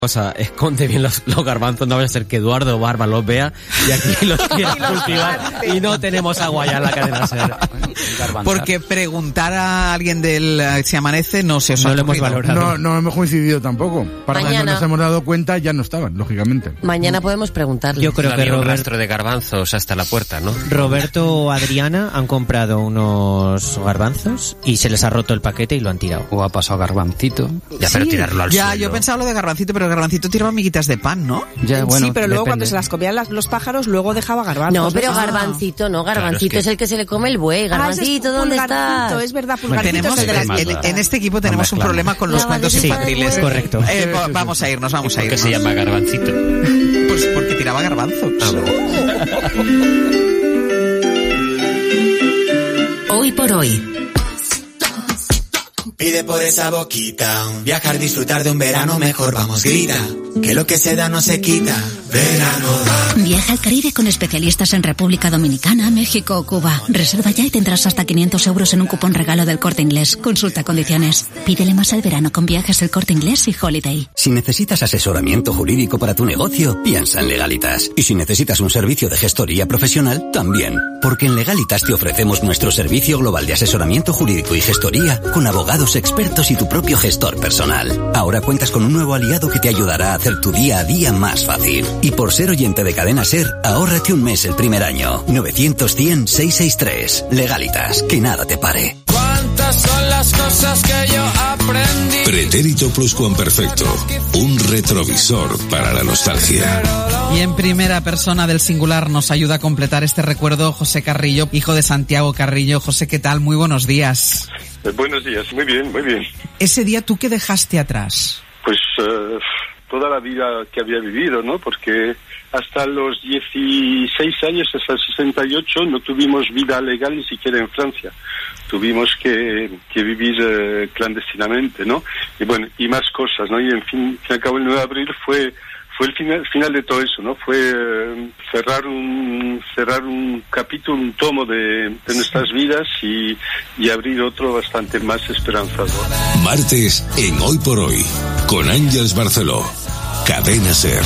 cosa, esconde bien los garbanzos, no vaya a ser que Eduardo Barba los vea y aquí los quiera cultivar y no tenemos agua ya en la cadena SER. Porque preguntar a alguien del Si Amanece no se os ha lo hemos valorado. No hemos coincidido tampoco. Para Mañana. cuando nos hemos dado cuenta ya no estaban, lógicamente. Mañana podemos preguntarle. Yo creo que un rastro de garbanzos hasta la puerta, ¿no? Roberto o Adriana han comprado unos garbanzos y se les ha roto el paquete y lo han tirado. O ha pasado garbancito. Ya, pero tirarlo al Ya, suelo. yo pensaba lo de garbancito, pero el garbancito tiraba miguitas de pan, ¿no? Ya, bueno, sí, pero luego depende. cuando se las comían los pájaros, luego dejaba garbanzos. No, pero Ah. garbancito, no, garbancito Claro, es es el que se le come el buey. Garbancito, ese es ¿dónde pulgarcito, estás? Es verdad, pulgarcito Tenemos, es el de las en este equipo tenemos un mezclamos. problema con los La cuentos banderita infantiles. del huevo. Correcto. Vamos a irnos. ¿Por qué se llama garbancito? Pues porque tiraba garbanzos. Hoy por hoy. Pide por esa boquita, viajar, disfrutar de un verano mejor, vamos, grita, que lo que se da no se quita, verano da. Viaja al Caribe con especialistas en República Dominicana, México o Cuba. Reserva ya y tendrás hasta 500 euros en un cupón regalo del Corte Inglés. Consulta condiciones. Pídele más al verano con Viajes El Corte Inglés y Holiday. Si necesitas asesoramiento jurídico para tu negocio, piensa en Legalitas. Y si necesitas un servicio de gestoría profesional, también. Porque en Legalitas te ofrecemos nuestro servicio global de asesoramiento jurídico y gestoría con abogados expertos y tu propio gestor personal. Ahora cuentas con un nuevo aliado que te ayudará a hacer tu día a día más fácil. Y por ser oyente de Cadena SER, ahórrate un mes el primer año. 900-100-663. Legalitas, que nada te pare. ¿Cuántas son las cosas que yo aprendí? Pretérito pluscuamperfecto, un retrovisor para la nostalgia. Y en primera persona del singular nos ayuda a completar este recuerdo José Carrillo, hijo de Santiago Carrillo. José, ¿qué tal? Muy buenos días. Buenos días, muy bien, muy bien. Ese día, ¿tú qué dejaste atrás? Pues toda la vida que había vivido, ¿no? Porque hasta los 16 años, hasta el 68, no tuvimos vida legal ni siquiera en Francia. Tuvimos que vivir clandestinamente, ¿no? Y bueno, y más cosas, ¿no? Y en fin, al cabo el 9 de abril fue el final de todo eso, ¿no? Fue cerrar un capítulo, un tomo de nuestras vidas y abrir otro bastante más esperanzador. Martes en Hoy por Hoy, con Ángeles Barceló. Cadena SER.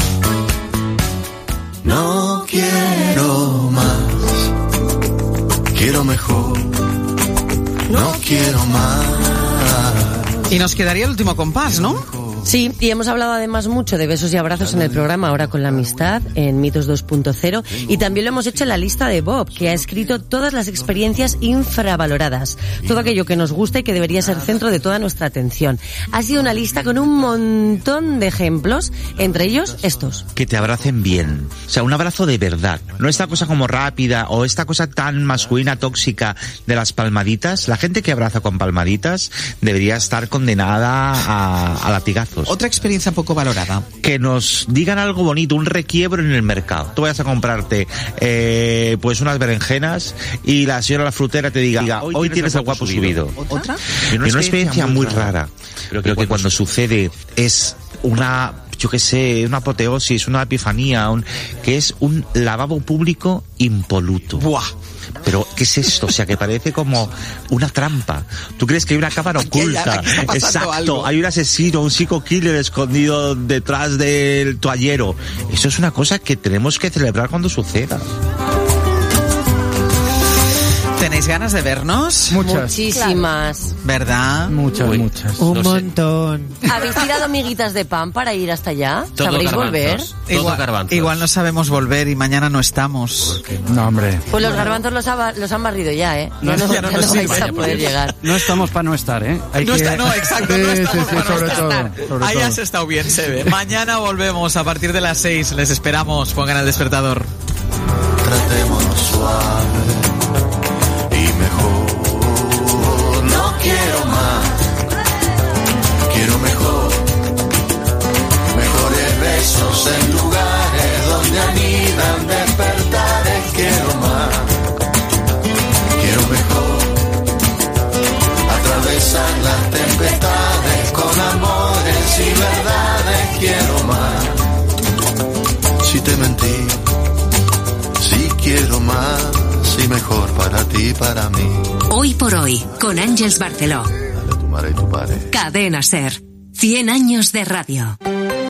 No quiero más, quiero mejor, no quiero más. Y nos quedaría el último compás, ¿no? Sí, y hemos hablado además mucho de besos y abrazos en el programa Ahora con la Amistad, en Mitos 2.0, y también lo hemos hecho en la lista de Bob, que ha escrito todas las experiencias infravaloradas, todo aquello que nos gusta y que debería ser centro de toda nuestra atención. Ha sido una lista con un montón de ejemplos, entre ellos estos. Que te abracen bien, o sea, un abrazo de verdad, no esta cosa como rápida o esta cosa tan masculina, tóxica de las palmaditas. La gente que abraza con palmaditas debería estar condenada a latigazos. Otra experiencia poco valorada. Que nos digan algo bonito, un requiebro en el mercado. Tú vayas a comprarte pues unas berenjenas y la señora la frutera te diga, hoy tienes el guapo subido. ¿Otra? Y una experiencia muy rara. Creo que cuando sucede es una, yo qué sé, una apoteosis, una epifanía, que es un lavabo público impoluto. ¡Buah! Pero, ¿qué es esto? O sea, que parece como una trampa. ¿Tú crees que hay una cámara oculta? Exacto, algo. Hay un asesino, un psycho killer escondido detrás del toallero. Eso es una cosa que tenemos que celebrar cuando suceda. ¿Tenéis ganas de vernos? Muchísimas. ¿Verdad? Muchas. Un montón. ¿Habéis tirado miguitas de pan para ir hasta allá? Todo ¿Sabréis garbanzos. volver? Todo garbanzos. Igual no sabemos volver y mañana no estamos. No, hombre. Pues los garbanzos los han barrido ya, ¿eh? No Ya no nos vais sirven. a poder llegar. No estamos para no estar, ¿eh? Exacto, no estamos para no sobre estar. todo. Ahí has estado bien, se ve. Mañana volvemos a partir de las 6. Les esperamos. Pongan el despertador. Tratémonos suave y mejor. No quiero más, quiero mejor. Mejores besos en lugares donde anidan despertares. Quiero más, quiero mejor. Atravesan las tempestades con amores y verdades. Quiero más. Si te mentí, si quiero más y mejor para ti y para mí. Hoy por hoy, con Ángeles Barceló. Tu madre y tu padre. Cadena SER. 100 años de radio.